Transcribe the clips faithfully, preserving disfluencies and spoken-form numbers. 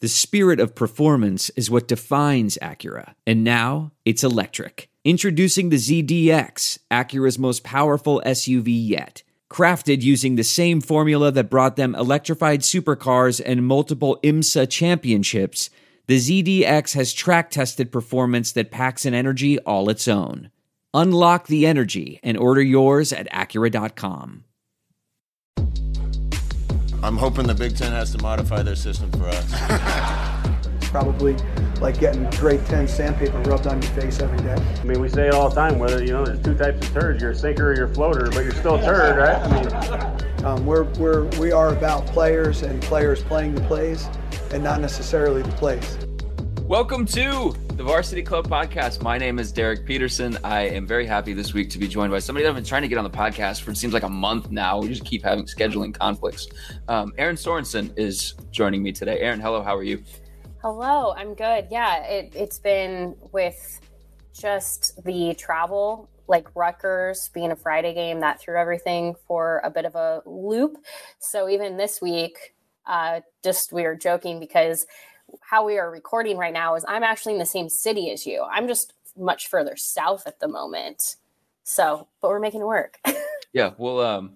The spirit of performance is what defines Acura, and now it's electric. Introducing the Z D X, Acura's most powerful S U V yet. Crafted using the same formula that brought them electrified supercars and multiple IMSA championships, the Z D X has track-tested performance that packs an energy all its own. Unlock the energy and order yours at Acura dot com. I'm hoping the Big Ten has to modify their system for us. Probably like getting grade ten sandpaper rubbed on your face every day. I mean, we say it all the time, whether, you know, there's two types of turds. You're a sinker or you're a floater, but you're still a turd, right? I mean, um, we're, we're, we are about players and players playing the plays and not necessarily the plays. Welcome to the Varsity Club podcast. My name is Derek Peterson. I am very happy this week to be joined by somebody that I've been trying to get on the podcast for it seems like a month now. We just keep having scheduling conflicts. Um, Erin Sorensen is joining me today. Erin, hello, how are you? Hello, I'm good. Yeah, it, it's been with just the travel, like Rutgers being a Friday game, that threw everything for a bit of a loop. So even this week, uh, just we were joking because how we are recording right now is I'm actually in the same city as you. I'm just much further south at the moment. So, but we're making it work. yeah. Well, um,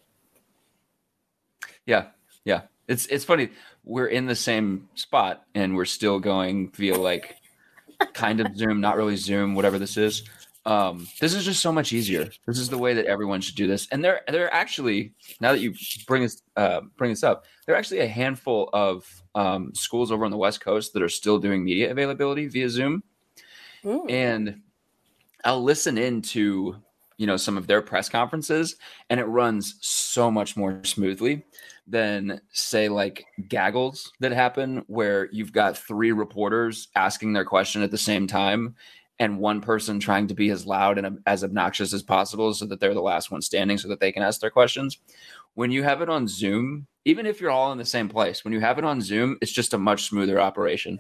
yeah, yeah. It's, it's funny. We're in the same spot and we're still going via like kind of Zoom, not really Zoom, whatever this is. Um, this is just so much easier. This is the way that everyone should do this. And there, there are actually, now that you bring this, uh, bring this up, there are actually a handful of um, schools over on the West Coast that are still doing media availability via Zoom. Ooh. And I'll listen into, you know, some of their press conferences and it runs so much more smoothly than say like gaggles that happen where you've got three reporters asking their question at the same time and one person trying to be as loud and as obnoxious as possible so that they're the last one standing so that they can ask their questions. When you have it on Zoom, even if you're all in the same place, when you have it on Zoom, it's just a much smoother operation.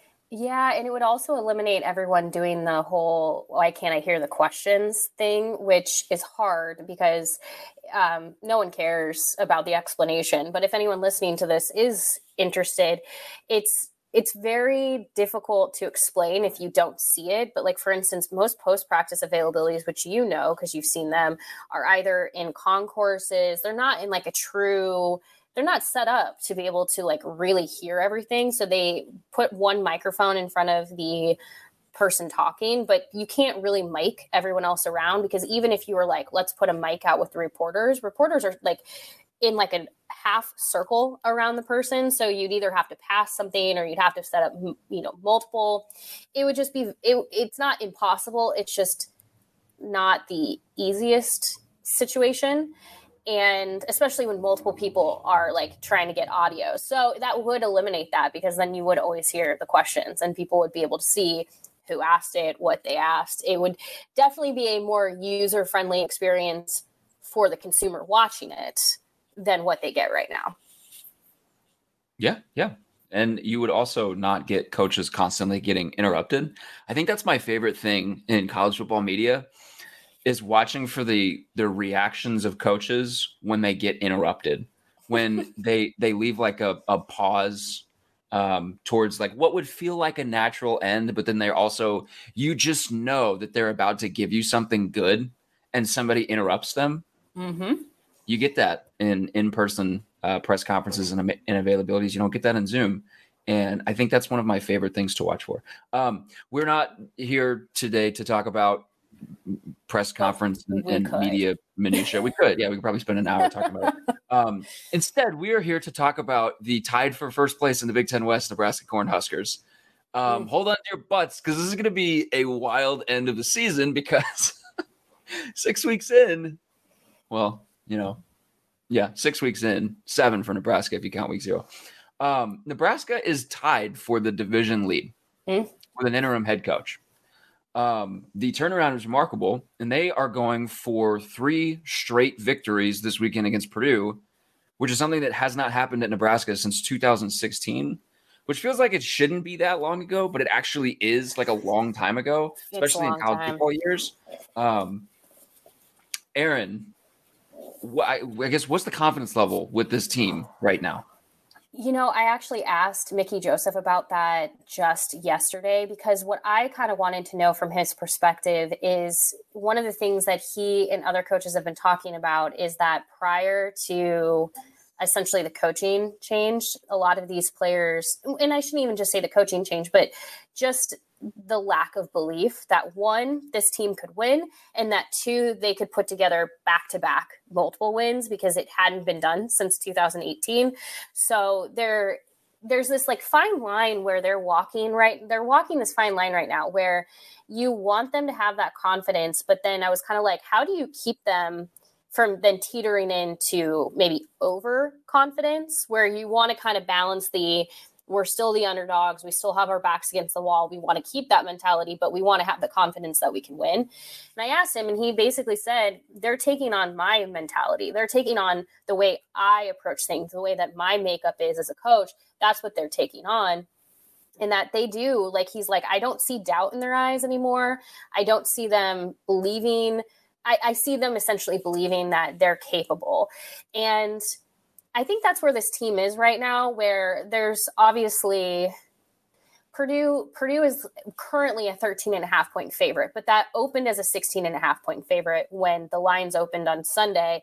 Yeah, and it would also eliminate everyone doing the whole why can't I hear the questions thing, which is hard because um, no one cares about the explanation. But if anyone listening to this is interested, it's it's very difficult to explain if you don't see it. But like, for instance, most post-practice availabilities, which you know because you've seen them, are either in concourses. They're not in like a true... They're not set up to be able to like really hear everything. So they put one microphone in front of the person talking, but you can't really mic everyone else around because even if you were like, let's put a mic out with the reporters, reporters are like in like a half circle around the person. So you'd either have to pass something or you'd have to set up, you know, multiple. It would just be, it, it's not impossible. It's just not the easiest situation. And especially when multiple people are like trying to get audio. So that would eliminate that because then you would always hear the questions and people would be able to see who asked it, what they asked. It would definitely be a more user-friendly experience for the consumer watching it than what they get right now. Yeah, yeah. And you would also not get coaches constantly getting interrupted. I think that's my favorite thing in college football media is watching for the the reactions of coaches when they get interrupted, when they they leave like a, a pause um, towards like what would feel like a natural end, but then they're also, you just know that they're about to give you something good and somebody interrupts them. Mm-hmm. You get that in in-person uh, press conferences and, and availabilities. You don't get that in Zoom. And I think that's one of my favorite things to watch for. Um, we're not here today to talk about press conference and, and media minutia. We could, yeah, we could probably spend an hour talking about it. Um, instead, we are here to talk about the tied for first place in the Big Ten West Nebraska Cornhuskers. Um, mm. Hold on to your butts because this is going to be a wild end of the season because six weeks in, well, you know, yeah, six weeks in, seven for Nebraska if you count week zero. Um, Nebraska is tied for the division lead mm. with an interim head coach. Um, the turnaround is remarkable, and they are going for three straight victories this weekend against Purdue, which is something that has not happened at Nebraska since two thousand sixteen, which feels like it shouldn't be that long ago, but it actually is like a long time ago, especially in college time. Football years. Um, Erin, wh- I, I guess what's the confidence level with this team right now? You know, I actually asked Mickey Joseph about that just yesterday, because what I kind of wanted to know from his perspective is one of the things that he and other coaches have been talking about is that prior to essentially the coaching change, a lot of these players, and I shouldn't even just say the coaching change, but just the lack of belief that one, this team could win, and that two, they could put together back-to-back multiple wins, because it hadn't been done since two thousand eighteen. So there, there's this like fine line where they're walking right. They're walking this fine line right now where you want them to have that confidence. But then I was kind of like, how do you keep them from then teetering into maybe overconfidence, where you want to kind of balance the, we're still the underdogs. We still have our backs against the wall. We want to keep that mentality, but we want to have the confidence that we can win. And I asked him, and he basically said, they're taking on my mentality. They're taking on the way I approach things, the way that my makeup is as a coach. That's what they're taking on. And that they do, like, he's like, I don't see doubt in their eyes anymore. I don't see them believing. I, I see them essentially believing that they're capable. And I think that's where this team is right now, where there's obviously Purdue. Purdue is currently a thirteen and a half point favorite, but that opened as a sixteen and a half point favorite when the lines opened on Sunday.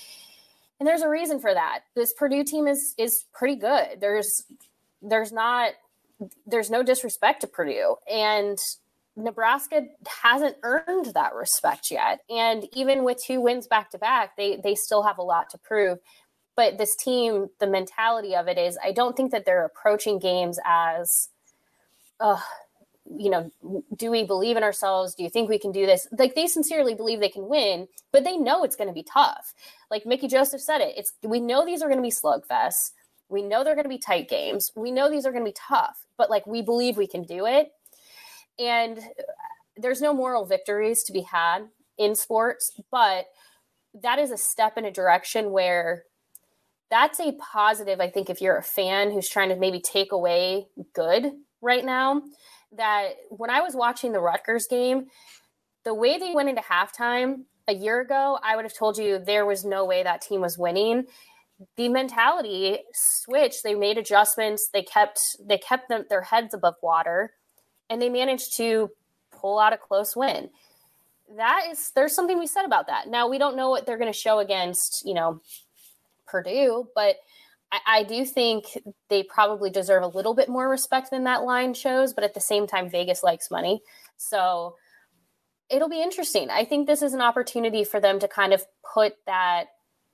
And there's a reason for that. This Purdue team is, is pretty good. There's, there's not, there's no disrespect to Purdue, and Nebraska hasn't earned that respect yet. And even with two wins back to back, they, they still have a lot to prove. But this team, the mentality of it is, I don't think that they're approaching games as, uh, you know, do we believe in ourselves? Do you think we can do this? Like, they sincerely believe they can win, but they know it's going to be tough. Like Mickey Joseph said it, it's, we know these are going to be slugfests. We know they're going to be tight games. We know these are going to be tough, but like, we believe we can do it. And there's no moral victories to be had in sports, but that is a step in a direction where that's a positive. I think if you're a fan who's trying to maybe take away good right now, that when I was watching the Rutgers game, the way they went into halftime a year ago, I would have told you there was no way that team was winning. The mentality switched. They made adjustments. They kept, they kept them, their heads above water, and they managed to pull out a close win. That is, there's something we said about that. Now, we don't know what they're going to show against, you know, Purdue, but I, I do think they probably deserve a little bit more respect than that line shows. But at the same time, Vegas likes money. So it'll be interesting. I think this is an opportunity for them to kind of put that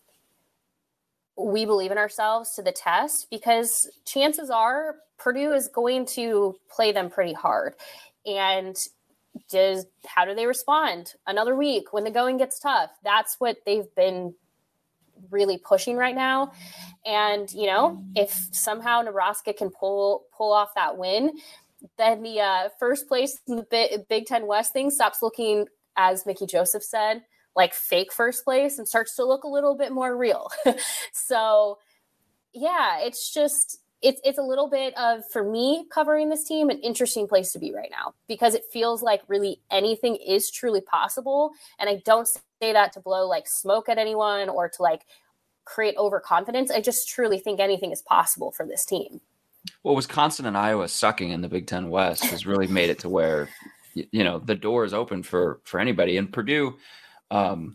we believe in ourselves to the test, because chances are Purdue is going to play them pretty hard. And does, how do they respond another week when the going gets tough? That's what they've been really pushing right now. And, you know, if somehow Nebraska can pull, pull off that win, then the uh, first place in the Big, Big Ten West thing stops looking, as Mickey Joseph said, like fake first place, and starts to look a little bit more real. So yeah, it's just, it's, it's a little bit of, for me covering this team, an interesting place to be right now, because it feels like really anything is truly possible. And I don't say that to blow like smoke at anyone or to like create overconfidence. I just truly think anything is possible for this team. Well, Wisconsin and Iowa sucking in the Big Ten West has really made it to where, you know, the door is open for, for anybody. And Purdue, um,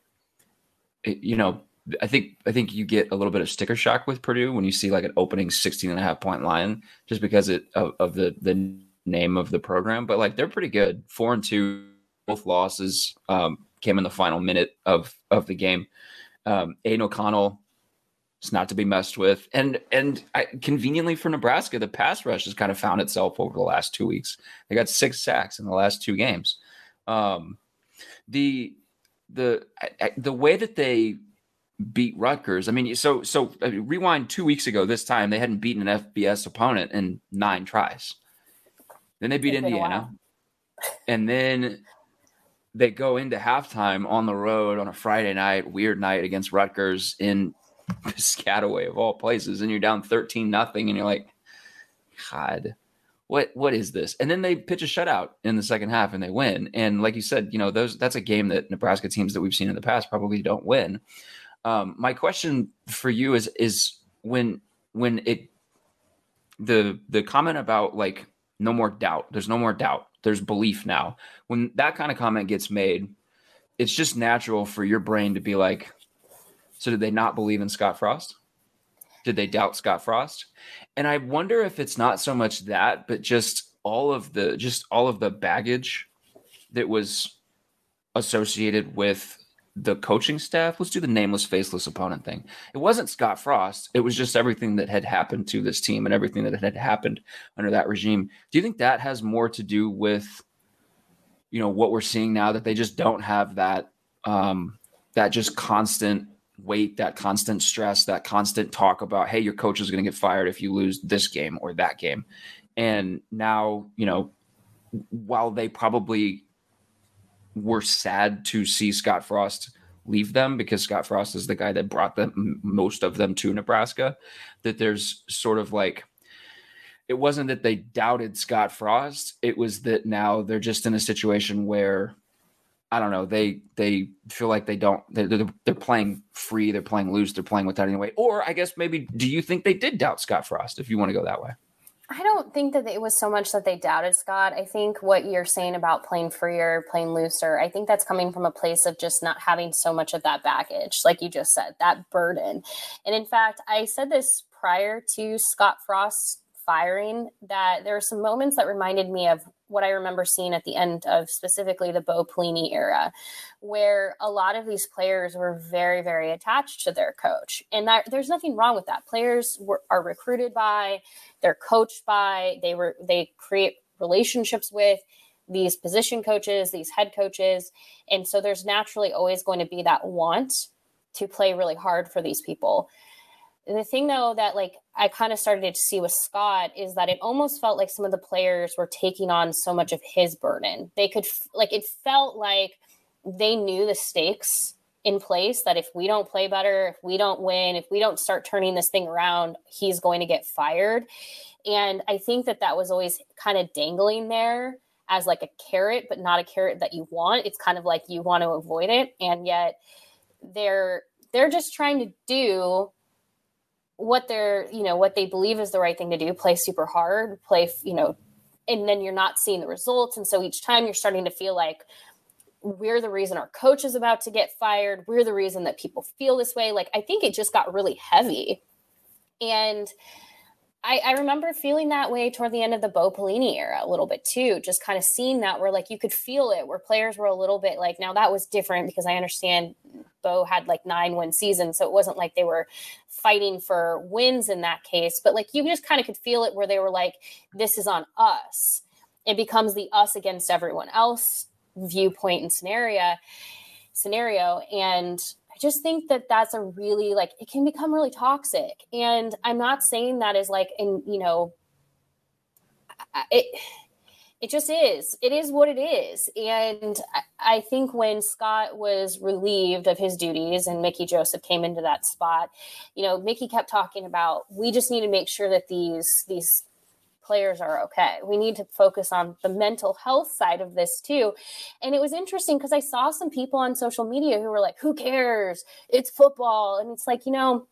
it, you know, I think, I think you get a little bit of sticker shock with Purdue when you see like an opening sixteen and a half point line, just because it, of, of the, the name of the program, but like, they're pretty good. Four and two, both losses, um, came in the final minute of, of the game. Um, Aiden O'Connell, it's not to be messed with. And and I, conveniently for Nebraska, the pass rush has kind of found itself over the last two weeks. They got six sacks in the last two games. Um, the the I, the way that they beat Rutgers, I mean, so so I mean, rewind two weeks ago. This time they hadn't beaten an F B S opponent in nine tries. Then they beat Indiana, and then they go into halftime on the road on a Friday night, weird night against Rutgers in Piscataway of all places, and you're down thirteen nothing, and you're like, God, what what is this? And then they pitch a shutout in the second half and they win. And like you said, you know, those that's a game that Nebraska teams that we've seen in the past probably don't win. Um, my question for you is is when when it the the comment about like no more doubt. There's no more doubt. There's belief now. When that kind of comment gets made, it's just natural for your brain to be like, so did they not believe in Scott Frost? Did they doubt Scott Frost? And I wonder if it's not so much that, but just all of the just all of the baggage that was associated with the coaching staff. Let's do the nameless, faceless opponent thing. It wasn't Scott Frost. It was just everything that had happened to this team and everything that had happened under that regime. Do you think that has more to do with, you know, what we're seeing now, that they just don't have that, um, that just constant weight, that constant stress, that constant talk about, hey, your coach is going to get fired if you lose this game or that game. And now, you know, while they probably were sad to see Scott Frost leave them, because Scott Frost is the guy that brought them, most of them, to Nebraska, that there's sort of like, it wasn't that they doubted Scott Frost. It was that now they're just in a situation where, I don't know, they they feel like they don't, they're, they're, they're playing free, they're playing loose, they're playing without any weight. Or I guess maybe, do you think they did doubt Scott Frost, if you want to go that way? I don't think that it was so much that they doubted Scott. I think what you're saying about playing freer, playing looser, I think that's coming from a place of just not having so much of that baggage, like you just said, that burden. And in fact, I said this prior to Scott Frost's firing, that there were some moments that reminded me of what I remember seeing at the end of specifically the Bo Pelini era, where a lot of these players were very, very attached to their coach. And that, there's nothing wrong with that. Players were, are recruited by, they're coached by, they were, they create relationships with these position coaches, these head coaches. And so there's naturally always going to be that want to play really hard for these people. The thing, though, that like I kind of started to see with Scott is that it almost felt like some of the players were taking on so much of his burden. They could like, it felt like they knew the stakes in place, that if we don't play better, if we don't win, if we don't start turning this thing around, he's going to get fired. And I think that that was always kind of dangling there as like a carrot, but not a carrot that you want. It's kind of like you want to avoid it. And yet they're, they're just trying to do what they're, you know, what they believe is the right thing to do, play super hard, play, you know, and then you're not seeing the results. And so each time you're starting to feel like we're the reason our coach is about to get fired. We're the reason that people feel this way. Like, I think it just got really heavy. And I, I remember feeling that way toward the end of the Bo Pelini era a little bit too, just kind of seeing that where like you could feel it, where players were a little bit like, now that was different because I understand Bo had like nine win seasons. So it wasn't like they were fighting for wins in that case, but like you just kind of could feel it where they were like, this is on us. It becomes the us against everyone else viewpoint and scenario scenario. And I just think that that's a really, like, it can become really toxic. And I'm not saying that as like, in, you know, it, it just is, it is what it is. And I, I think when Scott was relieved of his duties and Mickey Joseph came into that spot, you know, Mickey kept talking about, we just need to make sure that these, these players are okay. We need to focus on the mental health side of this too. And it was interesting because I saw some people on social media who were like, who cares? It's football. And it's like, you know,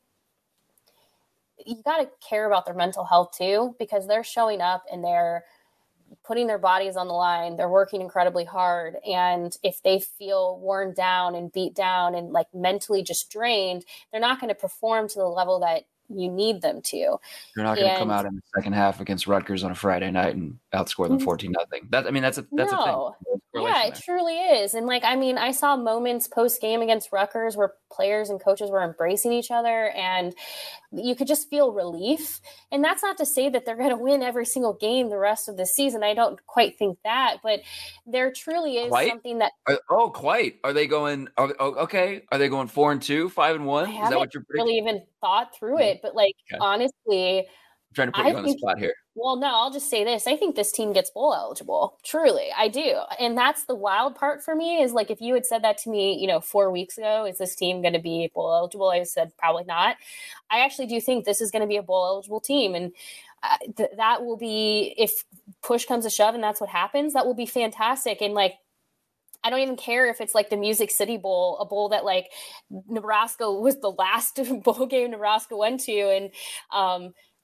you got to care about their mental health too, because they're showing up and they're putting their bodies on the line. They're working incredibly hard. And if they feel worn down and beat down and like mentally just drained, they're not going to perform to the level that you need them to. You're not going to come out in the second half against Rutgers on a Friday night and outscore them fourteen nothing. That I mean, that's a that's no. a thing. Yeah, it there. truly is. And like, I mean, I saw moments post game against Rutgers where players and coaches were embracing each other, and you could just feel relief. And that's not to say that they're going to win every single game the rest of the season. I don't quite think that, but there truly is quite? something that. Are, oh, quite. Are they going? Are, oh, okay. Are they going four and two, five and one? I is that what you're predicting? Really even thought through it, but like okay. honestly, I'm trying to put you I on think, the spot here. Well, no, I'll just say this. I think this team gets bowl eligible. Truly, I do. And that's the wild part for me is like, if you had said that to me, you know, four weeks ago, is this team going to be bowl eligible? I said, probably not. I actually do think this is going to be a bowl eligible team. And uh, th- that will be, if push comes to shove and that's what happens, that will be fantastic. And like, I don't even care if it's like the Music City Bowl, a bowl that like Nebraska was the last bowl game Nebraska went to. And, um,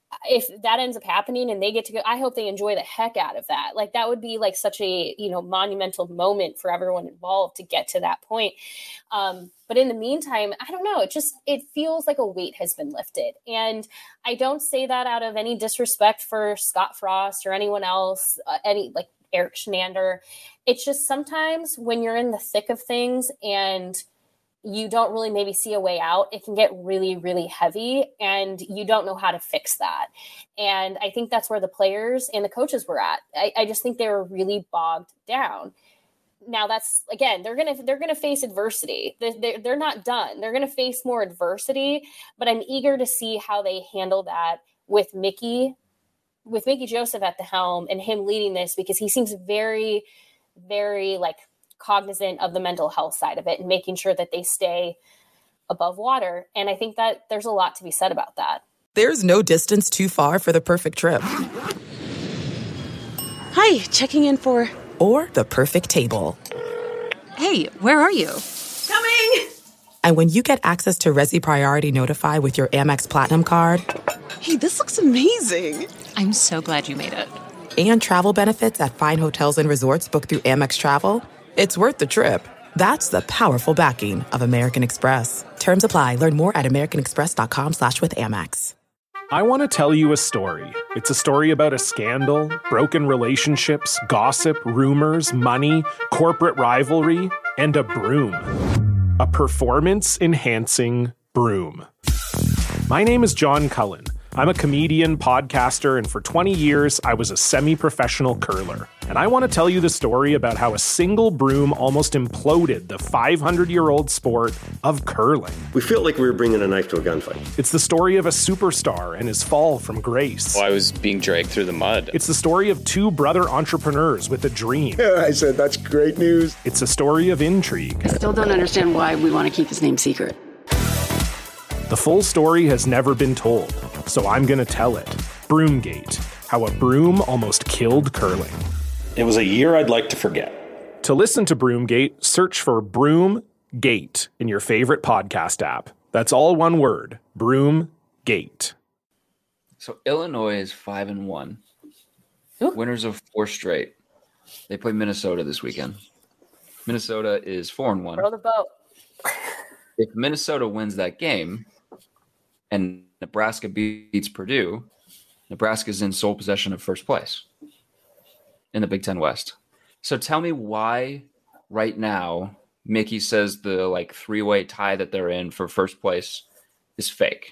if that ends up happening and they get to go, I hope they enjoy the heck out of that. Like that would be like such a, you know, monumental moment for everyone involved to get to that point. Um, but in the meantime, I don't know, it just, it feels like a weight has been lifted. And I don't say that out of any disrespect for Scott Frost or anyone else, uh, any like Erik Chinander. It's just sometimes when you're in the thick of things and you don't really maybe see a way out, it can get really, really heavy and you don't know how to fix that. And I think that's where the players and the coaches were at. I, I just think they were really bogged down. Now that's, again, they're going to, they're going to face adversity. They're, they're not done. They're going to face more adversity, but I'm eager to see how they handle that with Mickey, with Mickey Joseph at the helm and him leading this, because he seems very, very like cognizant of the mental health side of it and making sure that they stay above water. And I think that there's a lot to be said about that. There's no distance too far for the perfect trip. Hi, checking in for... Or the perfect table. Hey, where are you? Coming! And when you get access to Resi Priority Notify with your Amex Platinum card... Hey, this looks amazing. I'm so glad you made it. And travel benefits at fine hotels and resorts booked through Amex Travel... It's worth the trip. That's the powerful backing of American Express. Terms apply. Learn more at americanexpress.com slash with Amex. I want to tell you a story. It's a story about a scandal, broken relationships, gossip, rumors, money, corporate rivalry, and a broom. A performance-enhancing broom. My name is John Cullen. I'm a comedian, podcaster, and for twenty years, I was a semi-professional curler. And I want to tell you the story about how a single broom almost imploded the five hundred year old sport of curling. We felt like we were bringing a knife to a gunfight. It's the story of a superstar and his fall from grace. Well, I was being dragged through the mud. It's the story of two brother entrepreneurs with a dream. Yeah, I said, that's great news. It's a story of intrigue. I still don't understand why we want to keep his name secret. The full story has never been told, so I'm going to tell it. Broomgate, how a broom almost killed curling. It was a year I'd like to forget. To listen to Broomgate, search for Broomgate in your favorite podcast app. That's all one word, Broomgate. So Illinois is five and one. Ooh. Winners of four straight. They play Minnesota this weekend. Minnesota is four and one. Row the boat. If Minnesota wins that game and Nebraska beats Purdue, Nebraska's in sole possession of first place in the Big Ten West. So tell me why right now Mickey says the like three-way tie that they're in for first place is fake.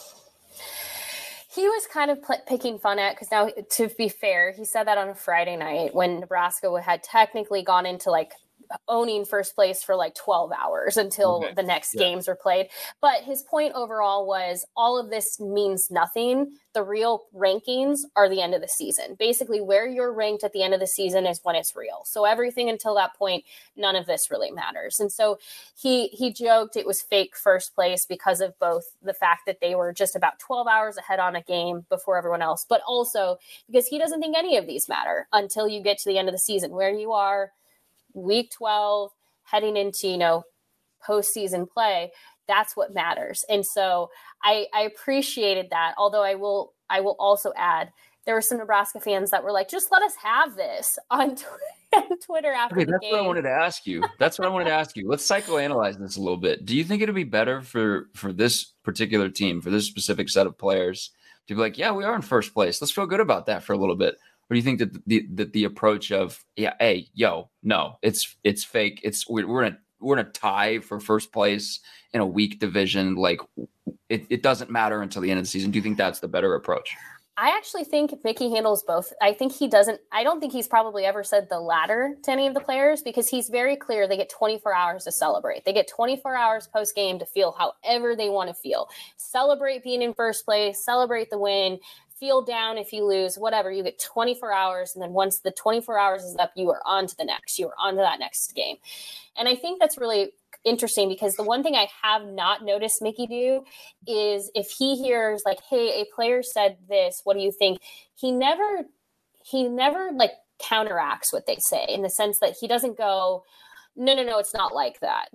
He was kind of pl- picking fun at, because now, to be fair, he said that on a Friday night when Nebraska had technically gone into like owning first place for like twelve hours until okay. the next yeah. games were played. But his point overall was all of this means nothing. The real rankings are the end of the season. Basically, where you're ranked at the end of the season is when it's real. So everything until that point, none of this really matters. And so he he joked it was fake first place because of both the fact that they were just about twelve hours ahead on a game before everyone else, but also because he doesn't think any of these matter until you get to the end of the season, where you are week twelve, heading into, you know, postseason play. That's what matters. And so I, I appreciated that. Although I will, I will also add, there were some Nebraska fans that were like, just let us have this on tw- Twitter after okay, the that's game. That's what I wanted to ask you. That's what I wanted to ask you. Let's psychoanalyze this a little bit. Do you think it'd be better for, for this particular team, for this specific set of players to be like, yeah, we are in first place. Let's feel good about that for a little bit. Or do you think that the that the approach of, yeah, hey, yo, no, it's it's fake. It's we're, we're in a we're in a tie for first place in a weak division. Like it, it doesn't matter until the end of the season. Do you think that's the better approach? I actually think Mickey handles both. I think he doesn't. I don't think he's probably ever said the latter to any of the players, because he's very clear they get twenty-four hours to celebrate. They get twenty-four hours post game to feel however they want to feel. Celebrate being in first place. Celebrate the win. Feel down if you lose, whatever. You get twenty-four hours, and then once the twenty-four hours is up, you are on to the next. You are on to that next game. And I think that's really interesting, because the one thing I have not noticed Mickey do is if he hears like, hey, a player said this, what do you think? He never, he never like counteracts what they say, in the sense that he doesn't go, no, no, no, it's not like that. Like,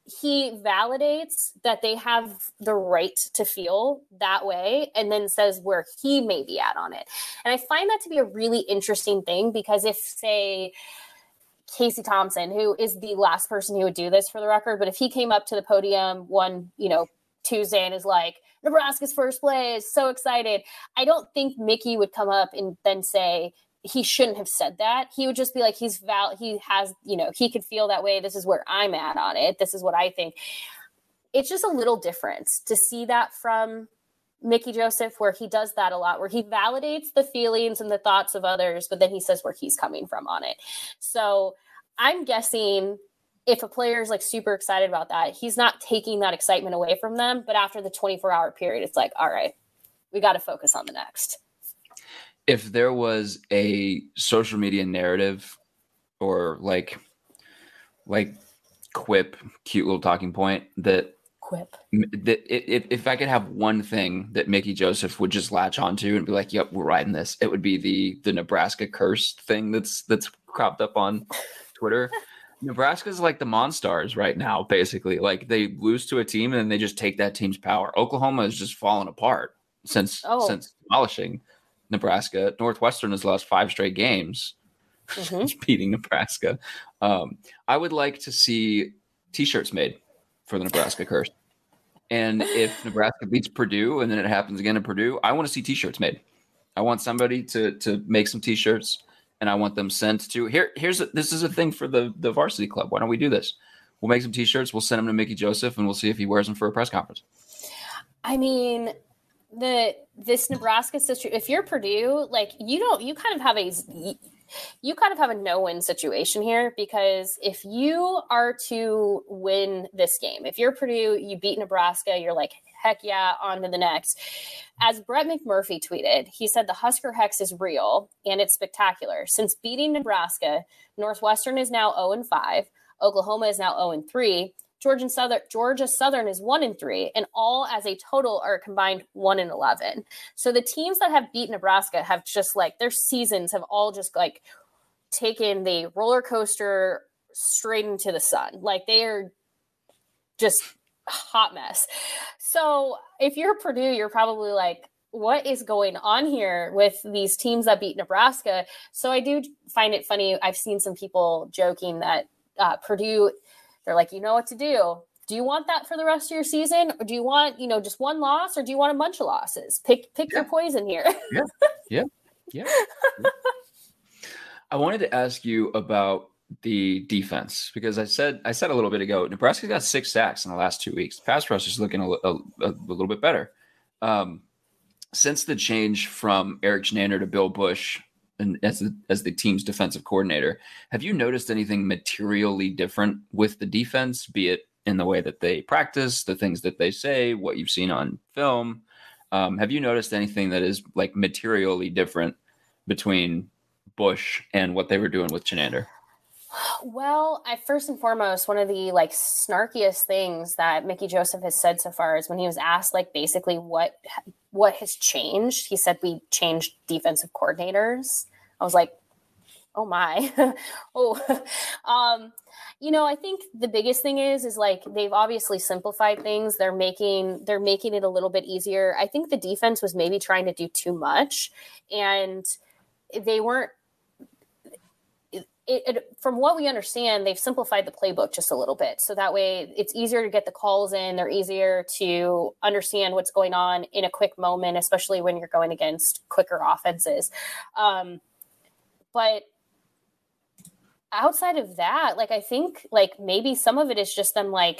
he validates that they have the right to feel that way and then says where he may be at on it. And I find that to be a really interesting thing, because if, say, Casey Thompson, who is the last person who would do this for the record, but if he came up to the podium one, you know, Tuesday and is like, Nebraska's first place, so excited, I don't think Mickey would come up and then say, he shouldn't have said that. He would just be like, he's val, he has, you know, he could feel that way. This is where I'm at on it. This is what I think. It's just a little different to see that from Mickey Joseph, where he does that a lot, where he validates the feelings and the thoughts of others, but then he says where he's coming from on it. So I'm guessing if a player is like super excited about that, he's not taking that excitement away from them. But after the twenty-four hour period, it's like, all right, we got to focus on the next. If there was a social media narrative or like, like quip, cute little talking point that quip, that if, if I could have one thing that Mickey Joseph would just latch onto and be like, yep, we're riding this, it would be the, the Nebraska curse thing that's, that's cropped up on Twitter. Nebraska's like the Monstars right now, basically. Like they lose to a team and then they just take that team's power. Oklahoma has just fallen apart since, oh. since demolishing Nebraska. Northwestern has lost five straight games, mm-hmm. beating Nebraska. Um, I would like to see T-shirts made for the Nebraska curse. And if Nebraska beats Purdue and then it happens again in Purdue, I want to see T-shirts made. I want somebody to to make some T-shirts, and I want them sent to here. Here's a, this is a thing for the the varsity club. Why don't we do this? We'll make some T-shirts. We'll send them to Mickey Joseph, and we'll see if he wears them for a press conference. I mean, the this Nebraska situation, if you're Purdue, like you don't, you kind of have a, you kind of have a no-win situation here, because if you are to win this game, if you're Purdue, you beat Nebraska, you're like, heck yeah, on to the next. As Brett McMurphy tweeted, he said the Husker Hex is real and it's spectacular. Since beating Nebraska, Northwestern is now oh and five, Oklahoma is now oh and three, Georgia Southern, Georgia Southern is one and three, and all as a total are combined one and eleven. So the teams that have beat Nebraska have just like their seasons have all just like taken the roller coaster straight into the sun. Like they are just a hot mess. So if you're Purdue, you're probably like, what is going on here with these teams that beat Nebraska? So I do find it funny. I've seen some people joking that uh, Purdue, they're like, you know what to do. Do you want that for the rest of your season? Or do you want, you know, just one loss, or do you want a bunch of losses? Pick pick yeah. your poison here. yeah. Yeah. Yeah. yeah. I wanted to ask you about the defense, because I said I said a little bit ago, Nebraska got six sacks in the last two weeks. Pass rush is looking a, a, a little bit better. Um, since the change from Eric Chinander to Bill Busch and as the, as the team's defensive coordinator, have you noticed anything materially different with the defense, be it in the way that they practice, the things that they say, what you've seen on film? Um, have you noticed anything that is like materially different between Busch and what they were doing with Chinander? Well, I first and foremost, one of the like snarkiest things that Mickey Joseph has said so far is when he was asked like basically what what has changed. He said we changed defensive coordinators. I was like, oh my, oh, um, you know, I think the biggest thing is is like they've obviously simplified things. They're making they're making it a little bit easier. I think the defense was maybe trying to do too much, and they weren't. It, it, from what we understand, they've simplified the playbook just a little bit. So that way it's easier to get the calls in. They're easier to understand what's going on in a quick moment, especially when you're going against quicker offenses. Um, but outside of that, like, I think like maybe some of it is just them like,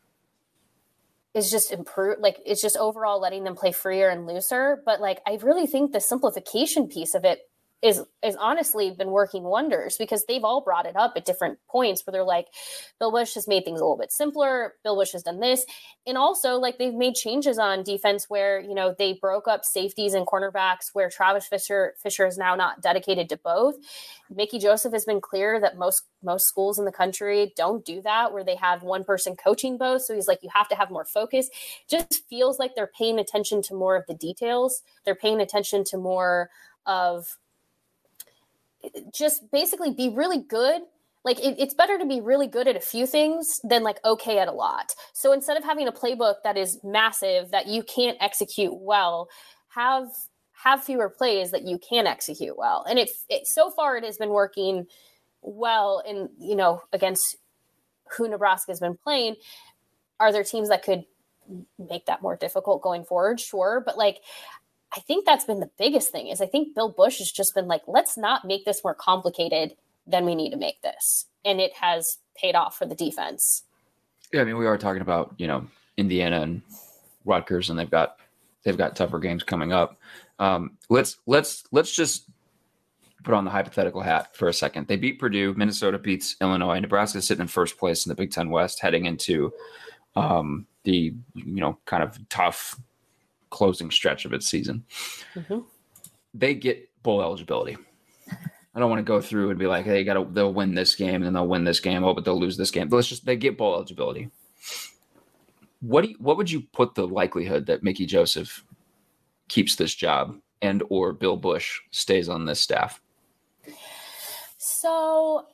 is just improve, like it's just overall letting them play freer and looser. But like, I really think the simplification piece of it is is honestly been working wonders, because they've all brought it up at different points where they're like, Bill Busch has made things a little bit simpler. Bill Busch has done this. And also like they've made changes on defense where, you know, they broke up safeties and cornerbacks where Travis Fisher Fisher is now not dedicated to both. Mickey Joseph has been clear that most, most schools in the country don't do that, where they have one person coaching both. So he's like, you have to have more focus. Just feels like they're paying attention to more of the details. They're paying attention to more of, just basically be really good Like it, it's better to be really good at a few things than like okay at a lot. So instead of having a playbook that is massive that you can't execute well, have have fewer plays that you can execute well. And it, it so far it has been working well in, you know, against who Nebraska has been playing. Are there teams that could make that more difficult going forward? Sure. But like, I think that's been the biggest thing is I think Bill Busch has just been like, let's not make this more complicated than we need to make this. And it has paid off for the defense. Yeah. I mean, we are talking about, you know, Indiana and Rutgers, and they've got, they've got tougher games coming up. Um, let's, let's, let's just put on the hypothetical hat for a second. They beat Purdue, Minnesota beats Illinois, Nebraska's sitting in first place in the Big Ten West heading into um, the, you know, kind of tough closing stretch of its season. Mm-hmm. They get bowl eligibility. I don't want to go through and be like, hey, got to, they'll win this game and then they'll win this game. Oh, but they'll lose this game. But let's just, they get bowl eligibility. What do you, what would you put the likelihood that Mickey Joseph keeps this job and or Bill Busch stays on this staff? So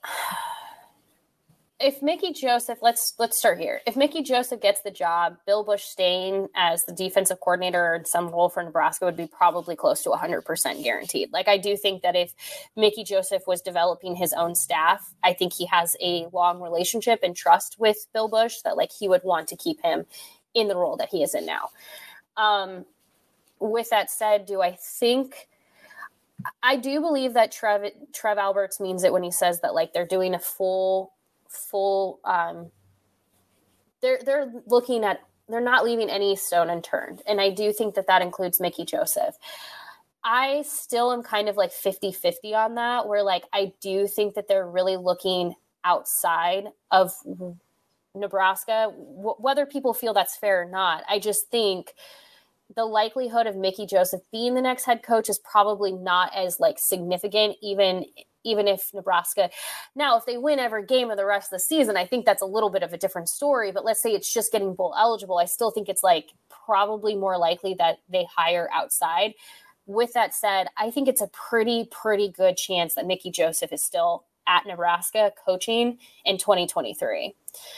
if Mickey Joseph, let's let's start here. If Mickey Joseph gets the job, Bill Busch staying as the defensive coordinator in some role for Nebraska would be probably close to one hundred percent guaranteed. Like, I do think that if Mickey Joseph was developing his own staff, I think he has a long relationship and trust with Bill Busch that, like, he would want to keep him in the role that he is in now. Um, with that said, do I think... I do believe that Trev, Trev Alberts means it when he says that, like, they're doing a full, full, um, they're, they're looking at, they're not leaving any stone unturned. And I do think that that includes Mickey Joseph. I still am kind of like fifty-fifty on that, where, like, I do think that they're really looking outside of Nebraska, w- whether people feel that's fair or not. I just think the likelihood of Mickey Joseph being the next head coach is probably not as, like, significant, even, even if Nebraska, now, if they win every game of the rest of the season, I think that's a little bit of a different story, but let's say it's just getting bowl eligible. I still think it's, like, probably more likely that they hire outside. With that said, I think it's a pretty, pretty good chance that Mickey Joseph is still at Nebraska coaching in twenty twenty-three.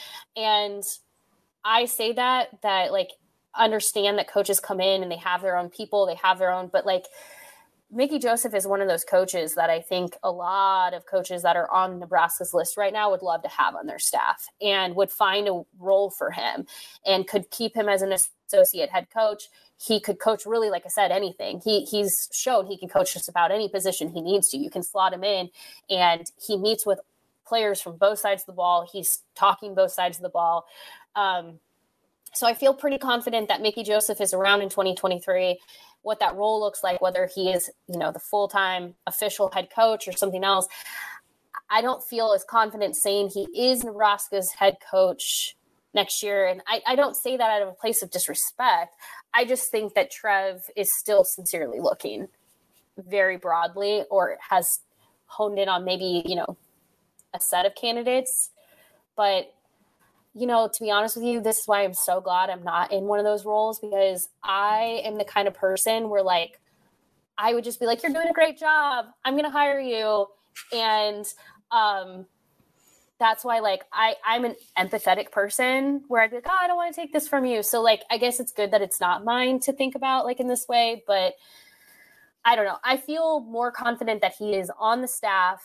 And I say that, that, like, understand that coaches come in and they have their own people, they have their own, but, like, Mickey Joseph is one of those coaches that I think a lot of coaches that are on Nebraska's list right now would love to have on their staff and would find a role for him and could keep him as an associate head coach. He could coach, really, like I said, anything. He he's shown he can coach just about any position he needs to. You can slot him in, and he meets with players from both sides of the ball. He's talking both sides of the ball. Um, So I feel pretty confident that Mickey Joseph is around in twenty twenty-three. What that role looks like, whether he is, you know, the full-time official head coach or something else, I don't feel as confident saying he is Nebraska's head coach next year. And I, I don't say that out of a place of disrespect. I just think that Trev is still sincerely looking very broadly, or has honed in on maybe, you know, a set of candidates. But you know, to be honest with you, this is why I'm so glad I'm not in one of those roles, because I am the kind of person where, like, I would just be like, you're doing a great job, I'm going to hire you. And um, that's why, like, I, I'm an empathetic person where I'd be like, oh, I don't want to take this from you. So, like, I guess it's good that it's not mine to think about, like, in this way. But I don't know. I feel more confident that he is on the staff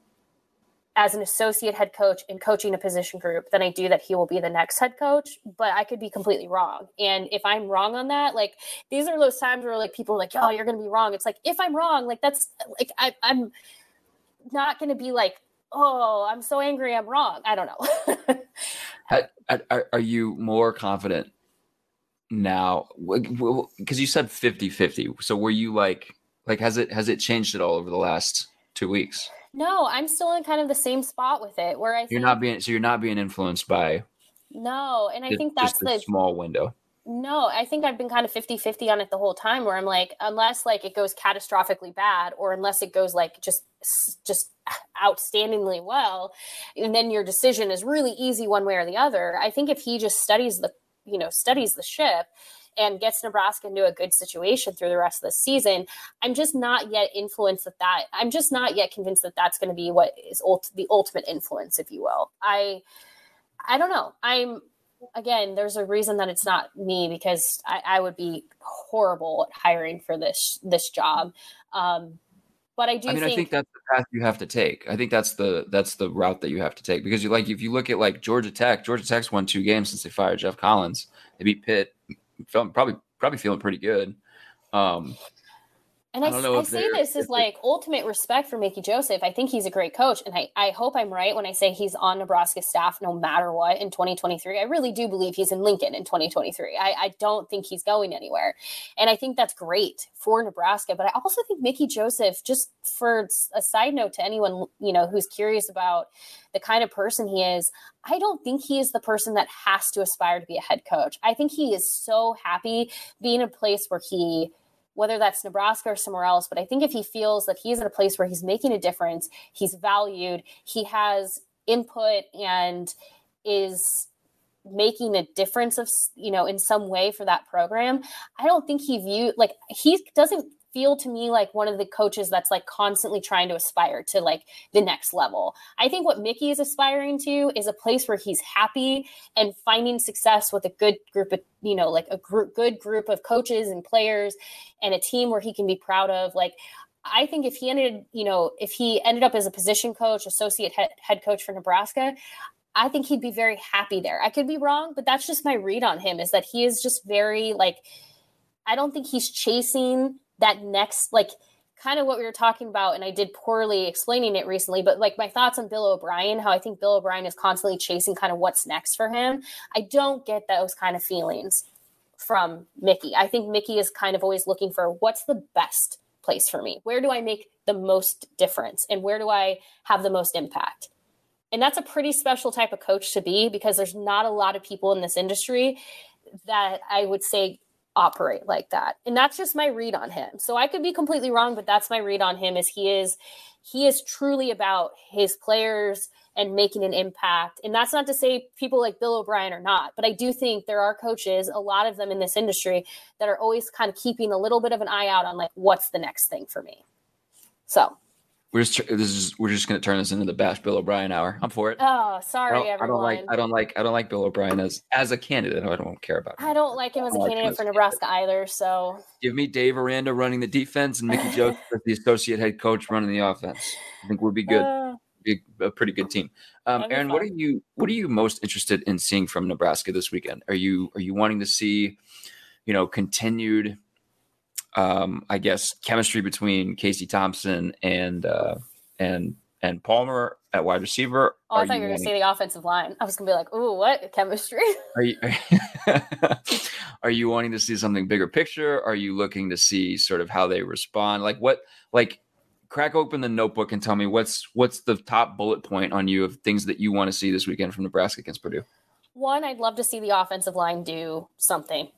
as an associate head coach and coaching a position group than I do that he will be the next head coach, but I could be completely wrong. And if I'm wrong on that, like, these are those times where, like, people are like, oh, you're going to be wrong. It's like, if I'm wrong, like, that's like, I, I'm not going to be like, oh, I'm so angry I'm wrong. I don't know. are, are you more confident now? Because you said fifty-fifty. So were you like, like, has it, has it changed at all over the last two weeks? No, I'm still in kind of the same spot with it, where I think you're not being so you're not being influenced by no, and I just, think that's the small window. No, I think I've been kind of fifty-fifty on it the whole time, where I'm like, unless, like, it goes catastrophically bad, or unless it goes, like, just just outstandingly well, and then your decision is really easy one way or the other. I think if he just studies the you know studies the ship and gets Nebraska into a good situation through the rest of the season, I'm just not yet influenced with that. I'm just not yet convinced that that's going to be what is ult- the ultimate influence, if you will. I, I don't know. I'm, again, there's a reason that it's not me, because I, I would be horrible at hiring for this, this job. Um, But I do I mean, think, I think that's the path you have to take. I think that's the that's the route that you have to take, because you like if you look at like Georgia Tech, Georgia Tech's won two games since they fired Jeff Collins. They beat Pitt, felt probably probably feeling pretty good. Um, and I, I, I say this is like ultimate respect for Mickey Joseph. I think he's a great coach, and I, I hope I'm right when I say he's on Nebraska's staff no matter what in twenty twenty-three. I really do believe he's in Lincoln in twenty twenty-three. I, I don't think he's going anywhere, and I think that's great for Nebraska. But I also think Mickey Joseph, just for a side note to anyone, you know, who's curious about the kind of person he is, I don't think he is the person that has to aspire to be a head coach. I think he is so happy being in a place where he, whether that's Nebraska or somewhere else, but I think if he feels that he's in a place where he's making a difference, he's valued, he has input and is making a difference of, you know, in some way for that program, I don't think he view like he doesn't feel to me like one of the coaches that's like constantly trying to aspire to like the next level. I think what Mickey is aspiring to is a place where he's happy and finding success with a good group of, you know, like a group, good group of coaches and players and a team where he can be proud of. Like, I think if he ended, you know, if he ended up as a position coach, associate head, head coach for Nebraska, I think he'd be very happy there. I could be wrong, but that's just my read on him, is that he is just very like, I don't think he's chasing that next, like kind of what we were talking about. And I did poorly explaining it recently, but like my thoughts on Bill O'Brien, how I think Bill O'Brien is constantly chasing kind of what's next for him. I don't get those kind of feelings from Mickey. I think Mickey is kind of always looking for what's the best place for me? Where do I make the most difference? And where do I have the most impact? And that's a pretty special type of coach to be, because there's not a lot of people in this industry that I would say operate like that. And that's just my read on him. So I could be completely wrong, but that's my read on him, is he is, he is truly about his players and making an impact. And that's not to say people like Bill O'Brien are not, but I do think there are coaches, a lot of them in this industry, that are always kind of keeping a little bit of an eye out on like, what's the next thing for me? So We're just this is we're just going to turn this into the Bash Bill O'Brien hour. I'm for it. Oh, sorry, I everyone. I don't like I don't like I don't like Bill O'Brien as as a candidate. I don't care about him. I don't like him as a like candidate for Nebraska either. So give me Dave Aranda running the defense and Mickey Joseph as the associate head coach running the offense. I think we'd be good. Uh, be a pretty good team. Um, Aaron, what are you what are you most interested in seeing from Nebraska this weekend? Are you are you wanting to see, you know, continued, um, I guess, chemistry between Casey Thompson and uh, and and Palmer at wide receiver? Oh, I thought you were going to say the offensive line. I was going to be like, ooh, what? Chemistry? Are you, are you wanting to see something bigger picture? Are you looking to see sort of how they respond? Like what, like crack open the notebook and tell me what's, what's the top bullet point on you of things that you want to see this weekend from Nebraska against Purdue? One, I'd love to see the offensive line do something.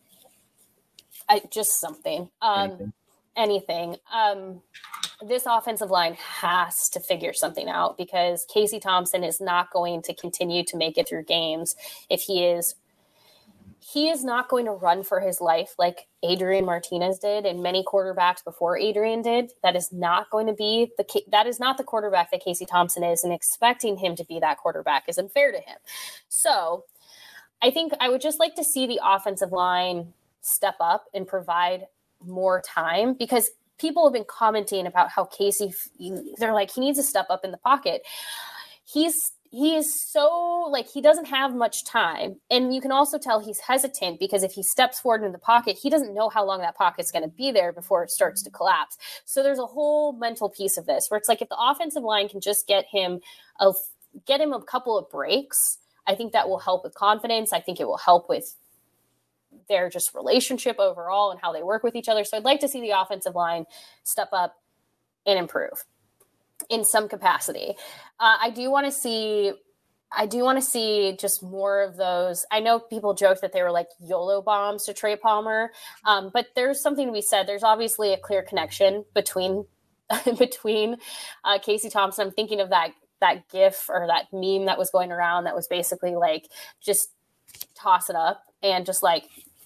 I, just something. Um, anything. anything. Um, this offensive line has to figure something out, because Casey Thompson is not going to continue to make it through games if he is he is not going to run for his life like Adrian Martinez did and many quarterbacks before Adrian did. That is not going to be the that is not the quarterback that Casey Thompson is, and expecting him to be that quarterback is unfair to him. So I think I would just like to see the offensive line step up and provide more time, because people have been commenting about how Casey, they're like, he needs to step up in the pocket. He's, he is so like, he doesn't have much time. And you can also tell he's hesitant, because if he steps forward in the pocket, he doesn't know how long that pocket's going to be there before it starts to collapse. So there's a whole mental piece of this where it's like, if the offensive line can just get him a, get him a couple of breaks, I think that will help with confidence. I think it will help with their just relationship overall and how they work with each other. So I'd like to see the offensive line step up and improve in some capacity. Uh, I do want to see, I do want to see just more of those. I know people joked that they were like YOLO bombs to Trey Palmer, um, but there's something to be said. There's obviously a clear connection between, between uh, Casey Thompson. I'm thinking of that, that GIF or that meme that was going around that was basically like, just toss it up and just like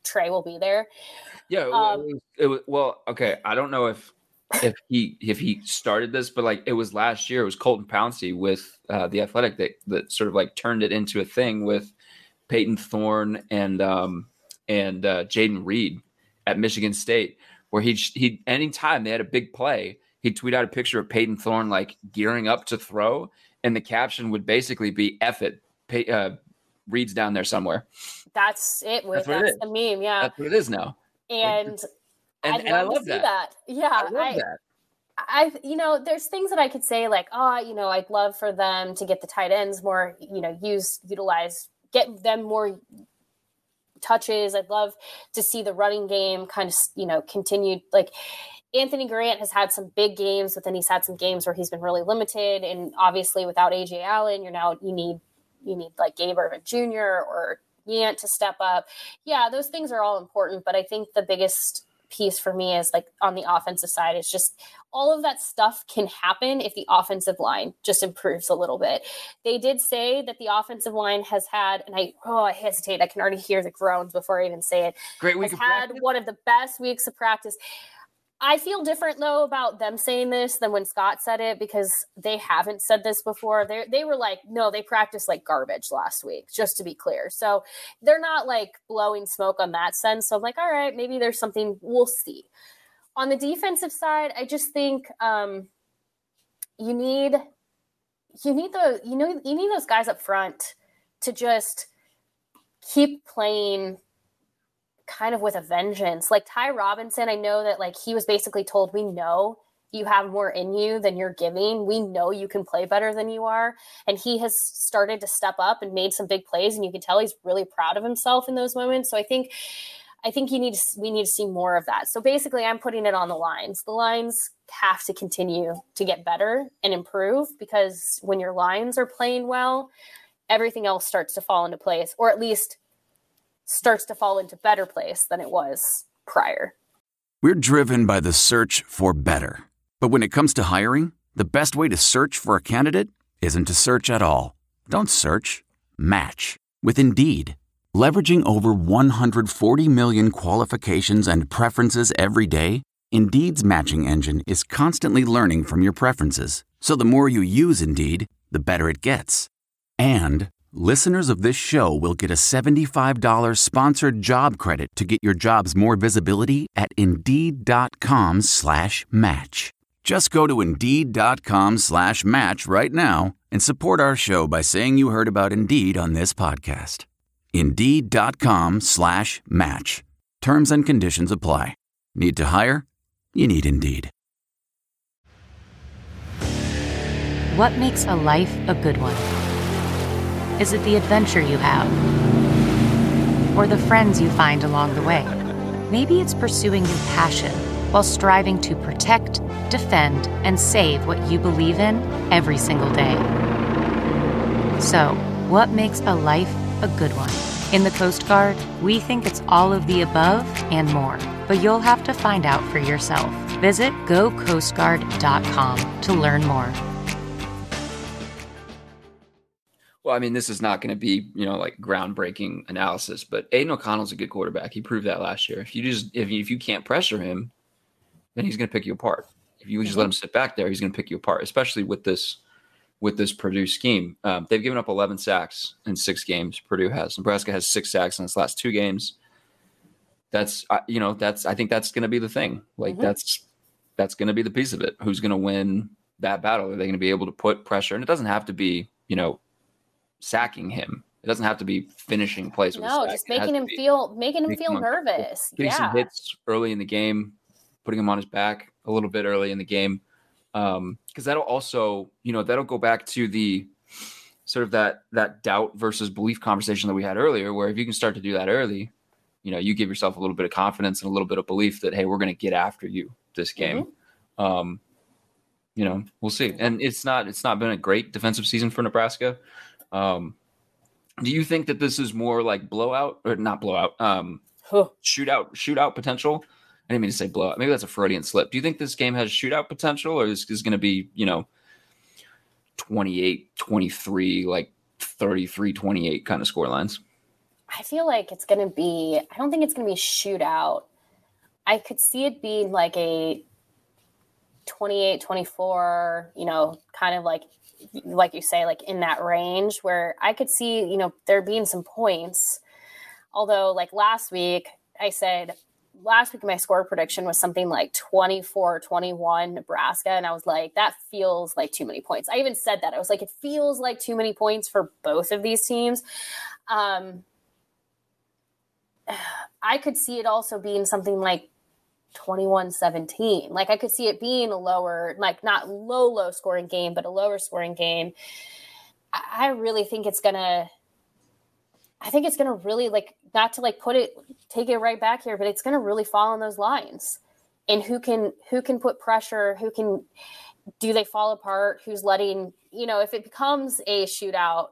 Trey will be there. Yeah. Um, it was, it was, well, okay. I don't know if if he if he started this, but like it was last year. It was Colton Pouncey with uh, the Athletic that that sort of like turned it into a thing with Peyton Thorne and um and uh, Jaden Reed at Michigan State, where he he anytime they had a big play, he'd tweet out a picture of Peyton Thorne like gearing up to throw, and the caption would basically be "F it, Pey- uh, Reed's down there somewhere." That's it. With, That's what that's it is. the meme. Yeah. That's what it is now. And, and, I'd and love I love to see that. that. Yeah. I love I, that. I, you know, there's things that I could say like, oh, you know, I'd love for them to get the tight ends more, you know, use, utilize, get them more touches. I'd love to see the running game kind of, you know, continued. Like Anthony Grant has had some big games, but then he's had some games where he's been really limited. And obviously without A J Allen, you're now, you need, you need like Gabe Ervin Junior or Yant to step up. Yeah, those things are all important. But I think the biggest piece for me is like on the offensive side is just all of that stuff can happen if the offensive line just improves a little bit. They did say that the offensive line has had, and I oh I hesitate, I can already hear the groans before I even say it. Great week has of had practice. One of the best weeks of practice. I feel different though about them saying this than when Scott said it, because they haven't said this before. They they were like, no, they practiced like garbage last week, just to be clear. So they're not like blowing smoke on that sense. So I'm like, all right, maybe there's something, we'll see. On the defensive side, I just think um, you need you need the you know you need those guys up front to just keep playing kind of with a vengeance. Like Ty Robinson, I know that like he was basically told, we know you have more in you than you're giving. We know you can play better than you are. And he has started to step up and made some big plays. And you can tell he's really proud of himself in those moments. So I think, I think you need to, we need to see more of that. So basically I'm putting it on the lines. The lines have to continue to get better and improve, because when your lines are playing well, everything else starts to fall into place, or at least starts to fall into better place than it was prior. We're driven by the search for better. But when it comes to hiring, the best way to search for a candidate isn't to search at all. Don't search, match with Indeed. Leveraging over one hundred forty million qualifications and preferences every day, Indeed's matching engine is constantly learning from your preferences. So the more you use Indeed, the better it gets. And listeners of this show will get a seventy-five dollars sponsored job credit to get your jobs more visibility at Indeed.com slash match. Just go to Indeed.com slash match right now and support our show by saying you heard about Indeed on this podcast. Indeed.com slash match. Terms and conditions apply. Need to hire? You need Indeed. What makes a life a good one? Is it the adventure you have? Or the friends you find along the way? Maybe it's pursuing your passion while striving to protect, defend, and save what you believe in every single day. So, what makes a life a good one? In the Coast Guard, we think it's all of the above and more, but you'll have to find out for yourself. Visit go coast guard dot com to learn more. Well, I mean, this is not going to be, you know, like groundbreaking analysis, but Aiden O'Connell's a good quarterback. He proved that last year. If you just if you, if you can't pressure him, then he's going to pick you apart. If you just let him sit back there, he's going to pick you apart, especially with this with this Purdue scheme. Um, they've given up eleven sacks in six games. Purdue has. Nebraska has six sacks in its last two games. That's uh, you know that's I think that's going to be the thing. Like mm-hmm. that's that's going to be the piece of it. Who's going to win that battle? Are they going to be able to put pressure? And it doesn't have to be, you know, sacking him. It doesn't have to be finishing plays with no, a sack. just making him feel making him making feel him nervous. Getting yeah. some hits early in the game, putting him on his back a little bit early in the game. Um, because that'll also, you know, that'll go back to the sort of that that doubt versus belief conversation that we had earlier, where if you can start to do that early, you know, you give yourself a little bit of confidence and a little bit of belief that, hey, we're going to get after you this game. Mm-hmm. Um, you know, we'll see. And it's not it's not been a great defensive season for Nebraska. Um, do you think that this is more like blowout or not blowout, um, huh. shootout, shootout potential? I didn't mean to say blowout. Maybe that's a Freudian slip. Do you think this game has shootout potential, or is this going to be, you know, twenty-eight twenty-three, like thirty-three twenty-eight kind of score lines? I feel like it's going to be, I don't think it's going to be a shootout. I could see it being like a twenty-eight twenty-four, you know, kind of like, like you say, like in that range where I could see, you know, there being some points. Although like last week I said, last week my score prediction was something like twenty-four twenty-one Nebraska. And I was like, that feels like too many points. I even said that. I was like, it feels like too many points for both of these teams. Um, I could see it also being something like twenty-one seventeen. Like I could see it being a lower, like not low, low scoring game, but a lower scoring game. I really think it's going to, I think it's going to really like, not to like put it, take it right back here, but it's going to really fall on those lines and who can, who can put pressure, who can, do they fall apart? Who's letting, you know, if it becomes a shootout,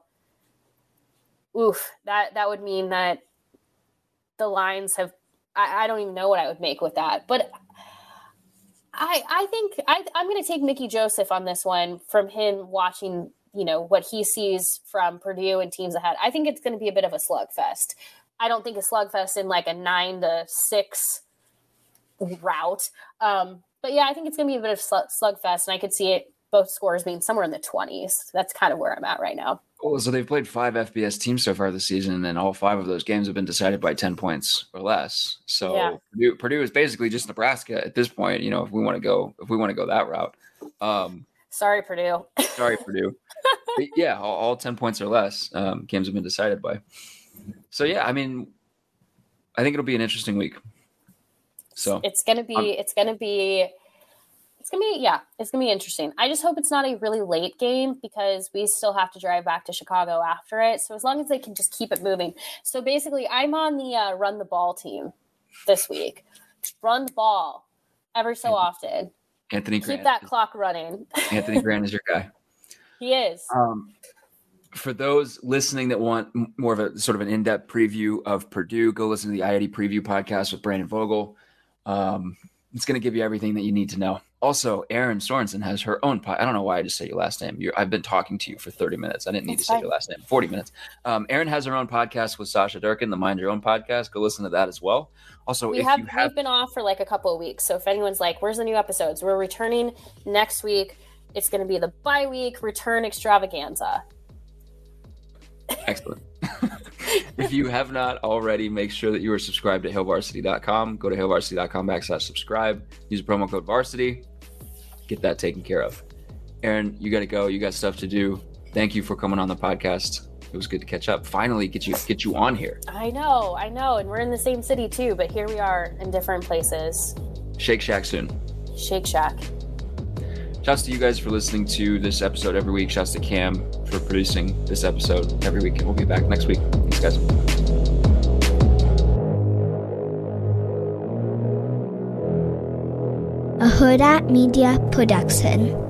oof, that, that would mean that the lines have, I, I don't even know what I would make with that, but I, I think I, I'm going to take Mickey Joseph on this one from him watching, you know, what he sees from Purdue and teams ahead. I think it's going to be a bit of a slugfest. I don't think a slugfest in like a nine to six route. Um, but yeah, I think it's going to be a bit of slugfest, and I could see it both scores being somewhere in the twenties. That's kind of where I'm at right now. Well, so they've played five F B S teams so far this season, and all five of those games have been decided by ten points or less. So yeah. Purdue, Purdue is basically just Nebraska at this point. You know, if we want to go, if we want to go that route. Um, sorry, Purdue. sorry, Purdue. But yeah, all, all ten points or less um, games have been decided by. So yeah, I mean, I think it'll be an interesting week. So it's gonna be, um, it's gonna be. It's going to be, yeah, it's going to be interesting. I just hope it's not a really late game because we still have to drive back to Chicago after it. So as long as they can just keep it moving. So basically, I'm on the uh, run the ball team this week. Just run the ball every so often. Anthony Grant. Keep that clock running. Anthony Grant is your guy. He is. Um, for those listening that want more of a sort of an in-depth preview of Purdue, go listen to the I I D Preview podcast with Brandon Vogel. Um, it's going to give you everything that you need to know. Also, Erin Sorensen has her own pod. I don't know why I just say your last name. You're, I've been talking to you for thirty minutes. I didn't need That's to fine. say your last name. forty minutes. Um, Erin has her own podcast with Sasha Durkin, the Mind Your Own podcast. Go listen to that as well. Also, we if have, you have we've been off for like a couple of weeks. So if anyone's like, where's the new episodes? We're returning next week. It's going to be the bye week return extravaganza. Excellent. If you have not already, make sure that you are subscribed to hail varsity dot com. Go to hail varsity dot com backslash subscribe. Use the promo code varsity. Get that taken care of. Erin, you got to go. You got stuff to do. Thank you for coming on the podcast. It was good to catch up. Finally, get you get you on here. I know, I know. And we're in the same city too, but here we are in different places. Shake Shack soon. Shake Shack. Shouts to you guys for listening to this episode every week. Shouts to Cam for producing this episode every week. And we'll be back next week. Thanks, guys. A Huda Media Production.